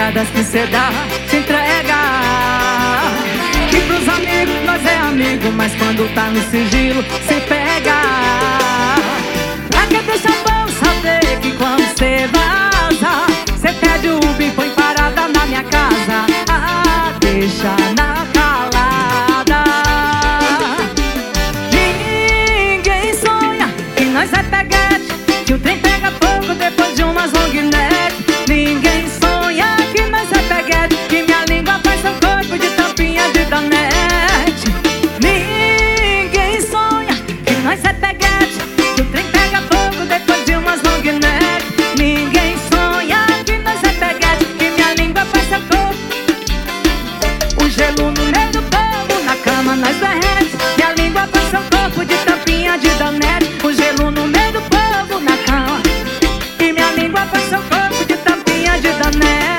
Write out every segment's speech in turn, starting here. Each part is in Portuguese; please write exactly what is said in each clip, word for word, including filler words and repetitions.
namoradas que cê dá, te entrega. E pros amigos nós é amigo, mas quando tá no sigilo cê pega. Pra que deixa bom saber que quando cê vaza, cê pede o Uber e põe parada na minha casa. Ah, deixa na calada. Ninguém sonha que nós é peguete, que o trem pega fogo depois de umas long neck. Ninguém sonha que nós é peguete, que minha língua faz seu corpo de tampinha de danete. Ninguém sonha que nós é peguete, que o trem pega fogo depois de umas long neck. Ninguém sonha que nós é peguete, que minha língua faz seu corpo. O gelo no meio do povo, na cama nós derrete. Minha língua faz seu corpo de tampinha de danete. O gelo no meio do povo, na cama, e minha língua faz seu corpo de tampinha de danete.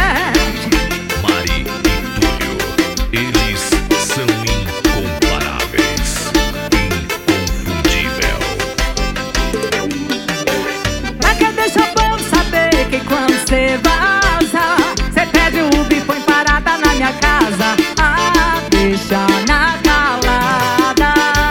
Mari e Túlio, eles são incomparáveis, inconfundível. Pra que deixa bom saber que quando cê vaza, cê pede o Uber e põe parada na minha casa. Ah, deixa na calada.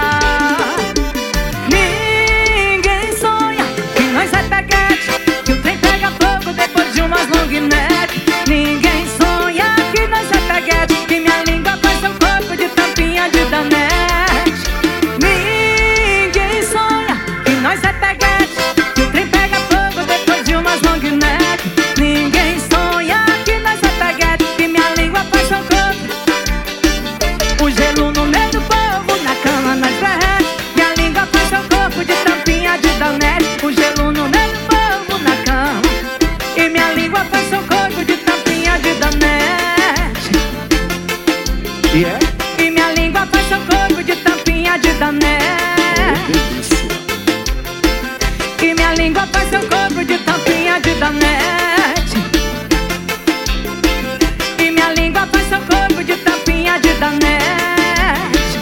Ninguém sonha que nós é peguete, que o trem pega fogo depois de umas long neck. Ninguém sonha que nós é peguete, que minha língua faz seu corpo de tampinha de danete. Ninguém sonha que nós é peguete, que o trem pega fogo depois de umas long neck. Ninguém sonha que nós é peguete, que minha língua faz seu corpo. O gelo no meio do povo, na cama nós derrete. Minha língua faz seu corpo de tampinha de danete. O gelo no meio do povo, na cama, e minha língua faz seu corpo de tampinha de danete. Yeah. E minha língua faz seu corpo de tampinha de danete. E minha língua faz seu corpo de tampinha de danete. E minha língua faz seu corpo de tampinha de danete.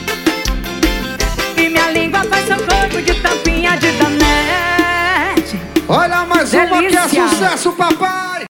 E minha língua faz seu corpo de tampinha de danete. Olha mais uma que é Delícia. sucesso, papai!